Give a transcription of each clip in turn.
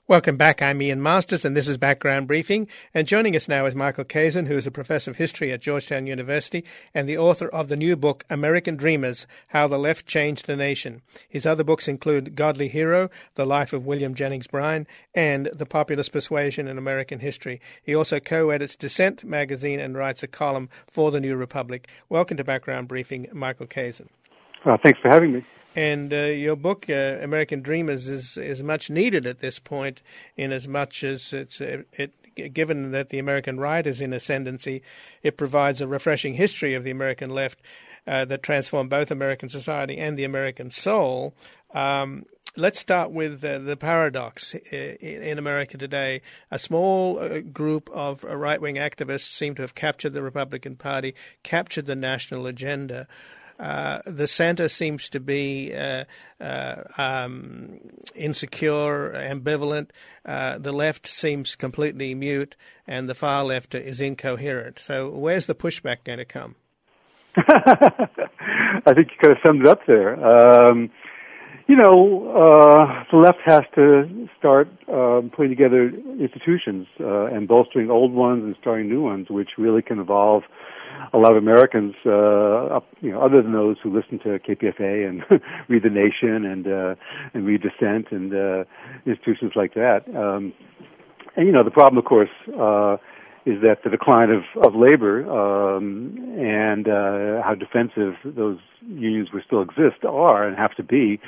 Welcome back. I'm Ian Masters, and this is Background Briefing. And joining us now is Michael Kazin, who is a professor of history at Georgetown University and the author of the new book, American Dreamers, How the Left Changed the Nation. His other books include Godly Hero, The Life of William Jennings Bryan, and The Populist Persuasion in American History. He also co-edits Dissent magazine and writes a column for the New Republic. Welcome to Background Briefing, Michael Kazin. Thanks for having me. And your book, American Dreamers, is much needed at this point, in as much as given that the American right is in ascendancy, it provides a refreshing history of the American left that transformed both American society and the American soul. Let's start with the paradox in America today. A small group of right-wing activists seem to have captured the Republican Party, captured the national agenda. The center seems to be insecure, ambivalent. The left seems completely mute, and the far left is incoherent. So where's the pushback going to come? I think you kind of summed it up there. The left has to start putting together institutions and bolstering old ones and starting new ones, which really can involve a lot of Americans, other than those who listen to KPFA and read The Nation and read Dissent and institutions like that. The problem, of course, is that the decline of labor and how defensive those unions which still exist are and have to be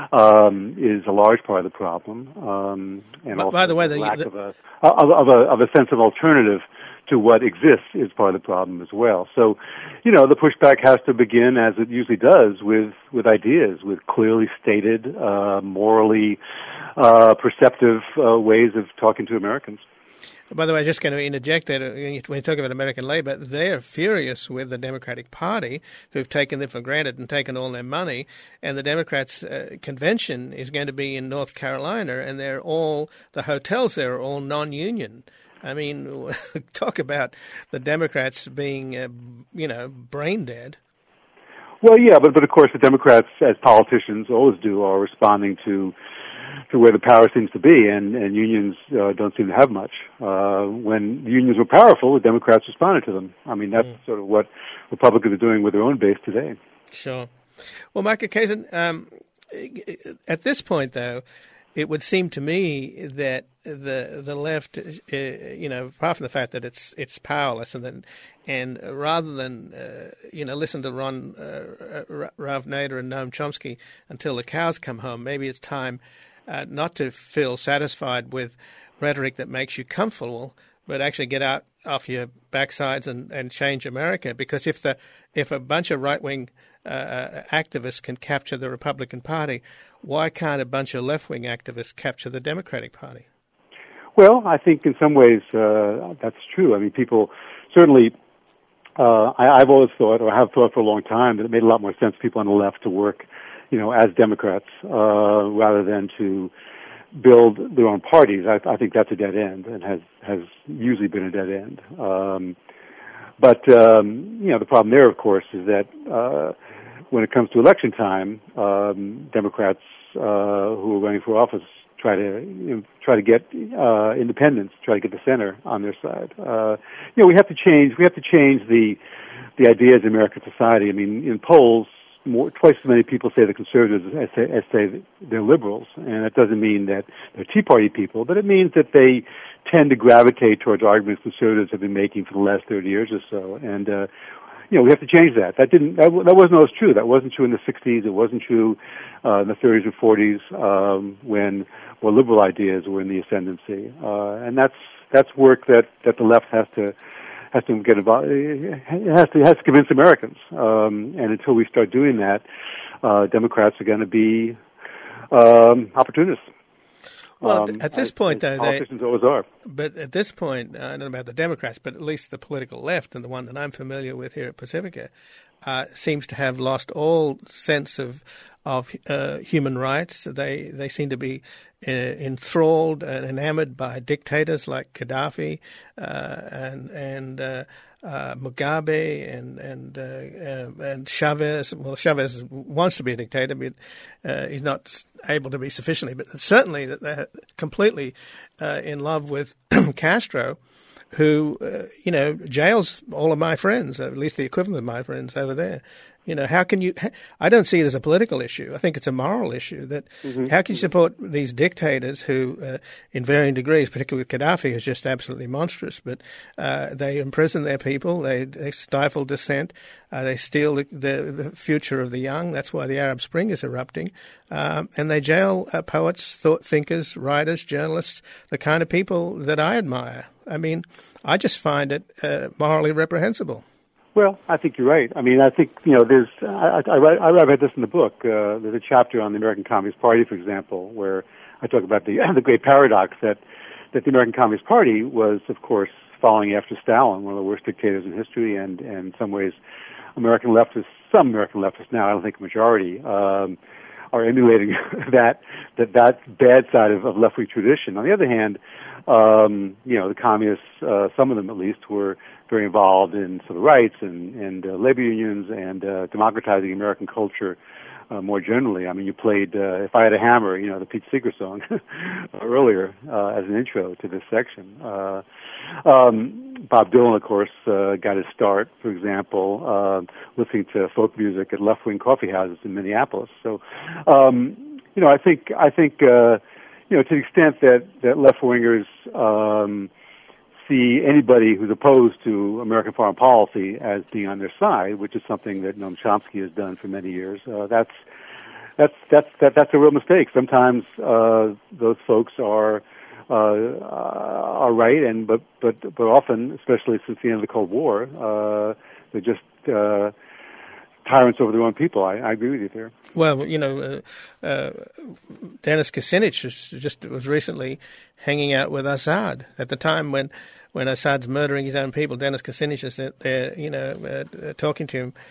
is a large part of the problem. And also by the way, the lack of a sense of alternative to what exists is part of the problem as well. So, the pushback has to begin, as it usually does, with ideas, with clearly stated, morally perceptive ways of talking to Americans. By the way, I'm just going to interject that when you talk about American labor, they're furious with the Democratic Party, who've taken them for granted and taken all their money. And the Democrats' convention is going to be in North Carolina, and the hotels there are all non-union. I mean, talk about the Democrats being, brain dead. Well, yeah, but of course the Democrats, as politicians always do, are responding to where the power seems to be, and unions don't seem to have much. When unions were powerful, the Democrats responded to them. I mean, that's sort of what Republicans are doing with their own base today. Sure. Well, Michael Kazin, at this point, though, it would seem to me that the left, apart from the fact that it's powerless, and rather than listen to Ralph Nader and Noam Chomsky until the cows come home, maybe it's time not to feel satisfied with rhetoric that makes you comfortable, but actually get out off your backsides and change America. Because if a bunch of right-wing activists can capture the Republican Party, why can't a bunch of left-wing activists capture the Democratic Party? Well, I think in some ways that's true. I mean, people certainly, I've always thought, or have thought for a long time, that it made a lot more sense for people on the left to work, as Democrats rather than to build their own parties. I think that's a dead end and has usually been a dead end. But the problem there, of course, is that when it comes to election time, Democrats who are running for office try to get independents, try to get the center on their side. We have to change the ideas in American society. I mean, in polls, twice as many people say they're conservatives as say they're liberals, and that doesn't mean that they're Tea Party people, but it means that they tend to gravitate towards arguments conservatives have been making for the last 30 years or so, and we have to change that. That wasn't always true. That wasn't true in the 60s. It wasn't true in the 30s and 40s when more liberal ideas were in the ascendancy, and that's work that the left has to get involved. It has to convince Americans, and until we start doing that, Democrats are going to be opportunists. Well, at this point, though, politicians always are. But at this point, I don't know about the Democrats, but at least the political left, and the one that I'm familiar with here at Pacifica, seems to have lost all sense of human rights. They seem to be enthralled and enamored by dictators like Gaddafi and Mugabe and Chavez. Well, Chavez wants to be a dictator, but he's not able to be sufficiently. But certainly, completely in love with Castro, who, jails all of my friends, at least the equivalent of my friends over there. How can you? I don't see it as a political issue. I think it's a moral issue. That how can you support these dictators who, in varying degrees, particularly with Gaddafi, is just absolutely monstrous. But they imprison their people. They stifle dissent. They steal the future of the young. That's why the Arab Spring is erupting. And they jail poets, thinkers, writers, journalists, the kind of people that I admire. I mean, I just find it morally reprehensible. Well, I think you're right. I mean, I think, there's, I write about this in the book. There's a chapter on the American Communist Party, for example, where I talk about the great paradox that the American Communist Party was, of course, following after Stalin, one of the worst dictators in history, and in some ways, some American leftists now, I don't think a majority, are emulating that bad side of left-wing tradition. On the other hand, the communists, some of them at least, were very involved in civil rights and labor unions and democratizing American culture more generally. I mean, you played "If I Had a Hammer," the Pete Seeger song earlier as an intro to this section. Bob Dylan, of course, got his start, for example, listening to folk music at left-wing coffee houses in Minneapolis. So, I think to the extent that left-wingers see anybody who's opposed to American foreign policy as being on their side, which is something that Noam Chomsky has done for many years. That's a real mistake. Sometimes those folks are right, but often, especially since the end of the Cold War, they're just tyrants over their own people. I agree with you there. Well, Denis Kucinich was recently hanging out with Assad at the time when Assad's murdering his own people. Denis Kucinich is there, talking to him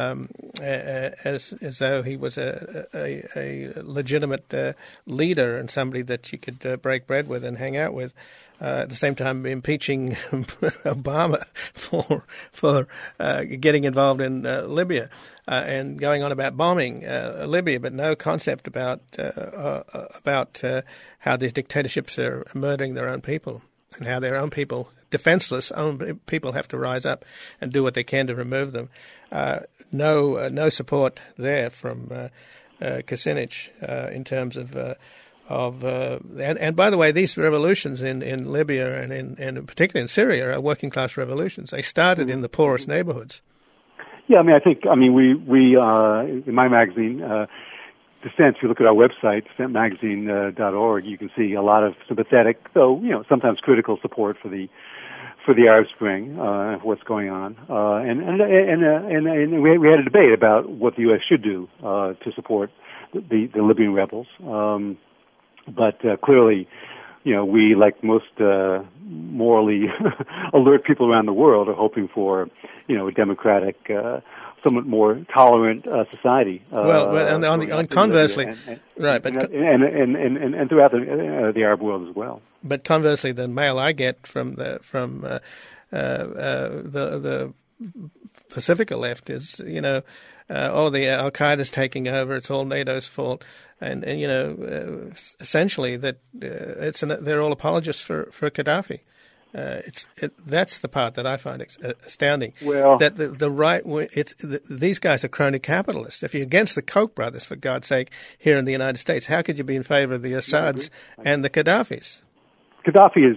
as though he was a legitimate leader and somebody that you could break bread with and hang out with. At the same time, impeaching Obama for getting involved in Libya and going on about bombing Libya, but no concept about how these dictatorships are murdering their own people and how their own people, defenseless own people, have to rise up and do what they can to remove them. No support there from Kucinich in terms of. And by the way, these revolutions in Libya and particularly in Syria are working class revolutions. They started in the poorest neighborhoods. Yeah, we in my magazine, Dissent, if you look at our website, dissentmagazine.org, you can see a lot of sympathetic, though sometimes critical support for the Arab Spring, what's going on, and we had a debate about what the U.S. should do to support the Libyan rebels. But clearly, we, like most morally alert people around the world, are hoping for, a democratic, somewhat more tolerant society. Conversely, right? But and throughout the Arab world as well. But conversely, the mail I get from the Pacifica left is, the Al Qaeda's taking over. It's all NATO's fault. And essentially that they're all apologists for Gaddafi. That's the part that I find astounding. Well, that the right, these guys are crony capitalists. If you're against the Koch brothers, for God's sake, here in the United States, how could you be in favor of the Assads and the Gaddafis? Gaddafi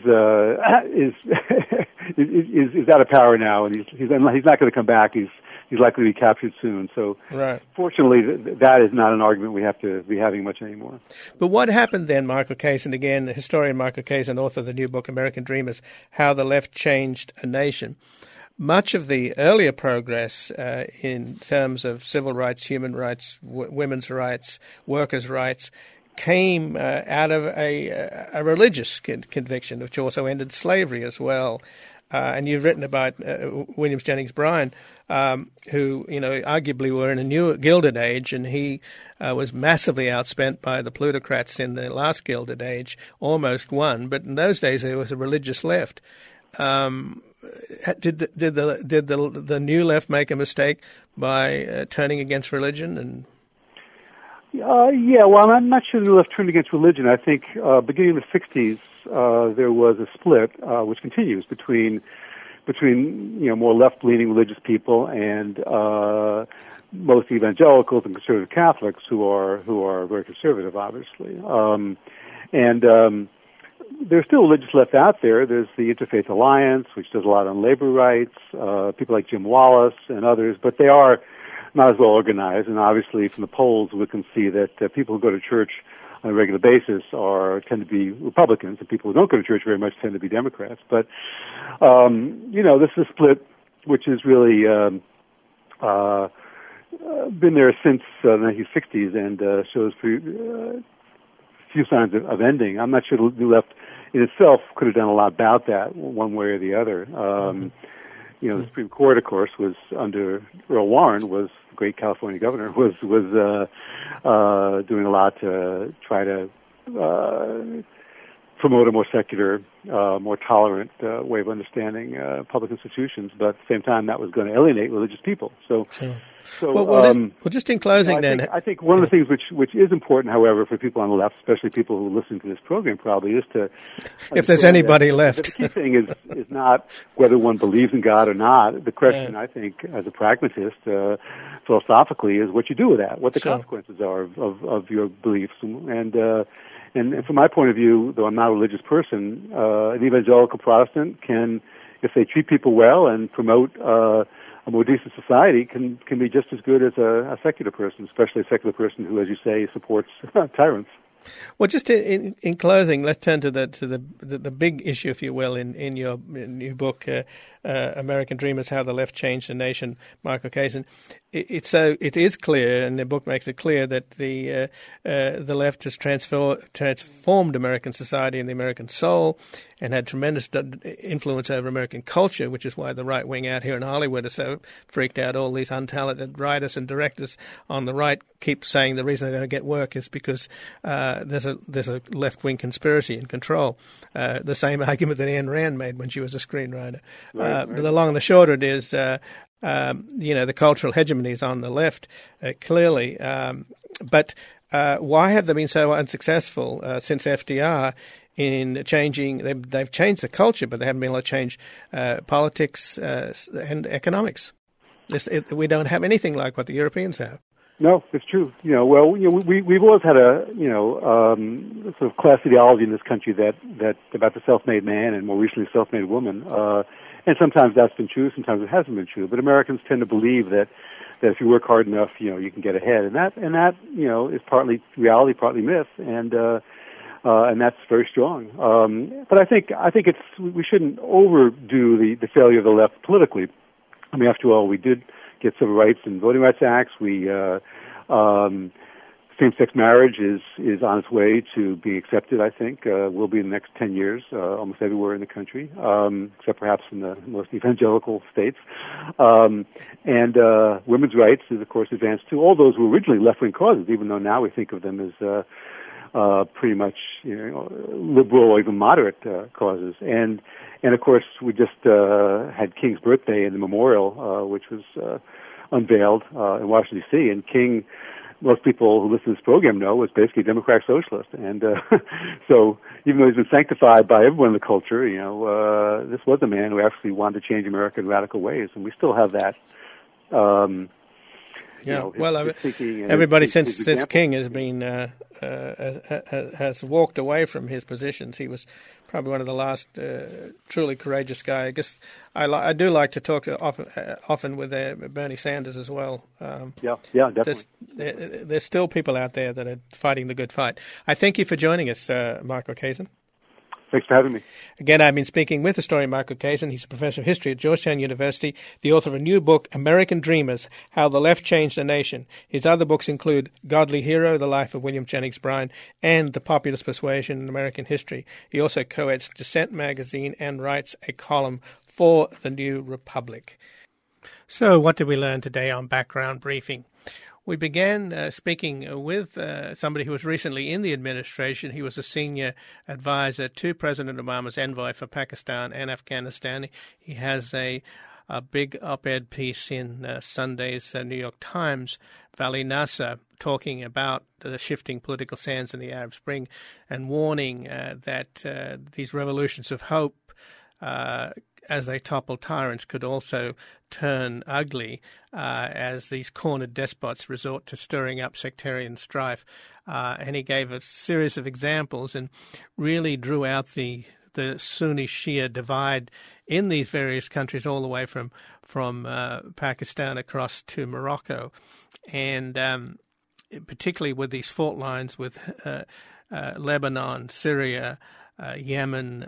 is out of power now, and he's not going to come back. He's likely to be captured soon. So, right. Fortunately, that is not an argument we have to be having much anymore. But what happened then, Michael Kazin, again, historian Michael Kazin, author of the new book, American Dreamers, How the Left Changed a Nation. Much of the earlier progress in terms of civil rights, human rights, women's rights, workers' rights, came out of a religious conviction, which also ended slavery as well. And you've written about Williams Jennings Bryan, who, arguably were in a new Gilded Age, and he was massively outspent by the plutocrats in the last Gilded Age, almost won. But in those days, there was a religious left. Did the new left make a mistake by turning against religion? And Yeah, well, I'm not sure the left turned against religion. I think beginning in the 60s, there was a split, which continues between more left-leaning religious people and most evangelicals and conservative Catholics who are very conservative, obviously. There's still religious left out there. There's the Interfaith Alliance, which does a lot on labor rights, people like Jim Wallace and others, but they are not as well organized. And obviously, from the polls, we can see that people who go to church on a regular basis tend to be Republicans, and people who don't go to church very much tend to be Democrats. But this is a split which is really been there since the 1960s and shows few signs of ending. I'm not sure the left in itself could have done a lot about that one way or the other. The Supreme Court, of course, was under Earl Warren, was the great California governor, was doing a lot to try to promote a more secular, more tolerant way of understanding public institutions, but at the same time that was going to alienate religious people. Just in closing, I think one of the things which is important, however, for people on the left, especially people who listen to this program, probably is to if there's anybody left. The key thing is not whether one believes in God or not. The question, I think, as a pragmatist, philosophically, is what you do with that, what the consequences are of your beliefs, and from my point of view, though I'm not a religious person, an evangelical Protestant can, if they treat people well and promote a more decent society, can be just as good as a secular person, especially a secular person who, as you say, supports tyrants. Well, just in closing, let's turn to the big issue, if you will, in your new book, American Dreamers: How the Left Changed the Nation, Michael Kazin. It is clear, and the book makes it clear that the left has transformed American society and the American soul, and had tremendous influence over American culture, which is why the right wing out here in Hollywood are so freaked out. All these untalented writers and directors on the right keep saying the reason they don't get work is because there's a left wing conspiracy and control. The same argument that Ayn Rand made when she was a screenwriter. Right. But the long and the short of it is, the cultural hegemony is on the left, clearly. But why have they been so unsuccessful since FDR in changing? They've changed the culture, but they haven't been able to change politics and economics. We don't have anything like what the Europeans have. No, it's true. We've always had a sort of class ideology in this country that about the self-made man and more recently self-made woman. And sometimes that's been true, sometimes it hasn't been true. But Americans tend to believe that if you work hard enough, you can get ahead, and that is partly reality, partly myth, and that's very strong. But I think we shouldn't overdo the failure of the left politically. I mean, after all, we did get civil rights and voting rights acts. Same-sex marriage is on its way to being accepted, I think, will be in the next 10 years, almost everywhere in the country, except perhaps in the most evangelical states. And women's rights is, of course, advanced too. All those were originally left-wing causes, even though now we think of them as pretty much liberal or even moderate causes. And of course, we just had King's birthday in the memorial, which was unveiled in Washington, D.C., and King, most people who listen to this program know, was basically a Democratic socialist. And so even though he's been sanctified by everyone in the culture, this was a man who actually wanted to change America in radical ways, and we still have that. Everybody since King has been has walked away from his positions. He was probably one of the last truly courageous guy. I guess I do like to talk often with Bernie Sanders as well. Definitely. There's still people out there that are fighting the good fight. I thank you for joining us, Michael Kazin. Thanks for having me. Again, I've been speaking with historian Michael Kazin. He's a professor of history at Georgetown University, the author of a new book, American Dreamers: How the Left Changed the Nation. His other books include Godly Hero, The Life of William Jennings Bryan, and The Populist Persuasion in American History. He also co-edits Dissent magazine and writes a column for The New Republic. So what did we learn today on Background Briefing? We began speaking with somebody who was recently in the administration. He was a senior advisor to President Obama's envoy for Pakistan and Afghanistan. He has a a big op-ed piece in Sunday's New York Times, Vali Nasser, talking about the shifting political sands in the Arab Spring and warning that these revolutions of hope, as they topple tyrants, could also turn ugly as these cornered despots resort to stirring up sectarian strife. And he gave a series of examples and really drew out the Sunni-Shia divide in these various countries, all the way from Pakistan across to Morocco, and particularly with these fault lines with Lebanon, Syria, Yemen,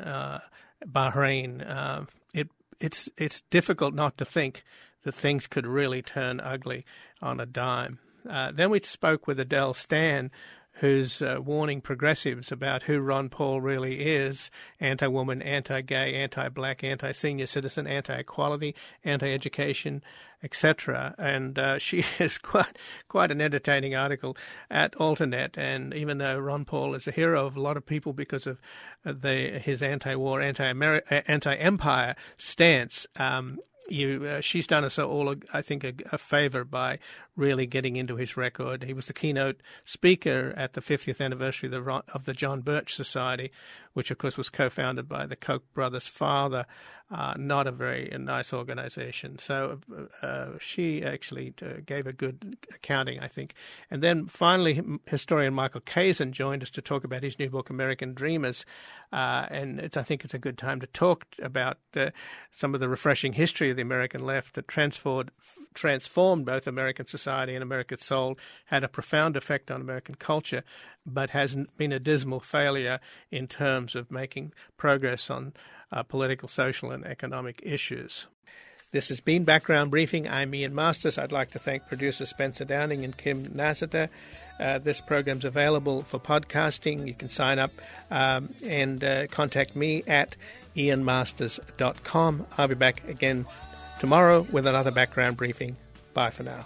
Bahrain. It's difficult not to think that things could really turn ugly on a dime. Then we spoke with Adele Stan, who's warning progressives about who Ron Paul really is: anti-woman, anti-gay, anti-black, anti-senior citizen, anti-equality, anti-education, etc. And she has quite an entertaining article at Alternet. And even though Ron Paul is a hero of a lot of people because of his anti-war, anti-empire stance, she's done us all, I think, a favor by really getting into his record. He was the keynote speaker at the 50th anniversary of the John Birch Society, which, of course, was co-founded by the Koch brothers' father. Not a very nice organization. So she actually gave a good accounting, I think. And then finally, historian Michael Kazin joined us to talk about his new book, American Dreamers. And I think it's a good time to talk about some of the refreshing history of the American left that transformed both American society and America's soul, had a profound effect on American culture, but has been a dismal failure in terms of making progress on political, social, and economic issues. This has been Background Briefing. I'm Ian Masters. I'd like to thank producer Spencer Downing and Kim Nassiter. This program's available for podcasting. You can sign up and contact me at ianmasters.com. I'll be back again tomorrow with another Background Briefing. Bye for now.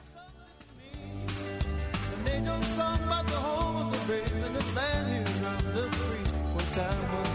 An angel sung about the home of the brave and this land here under the free. One time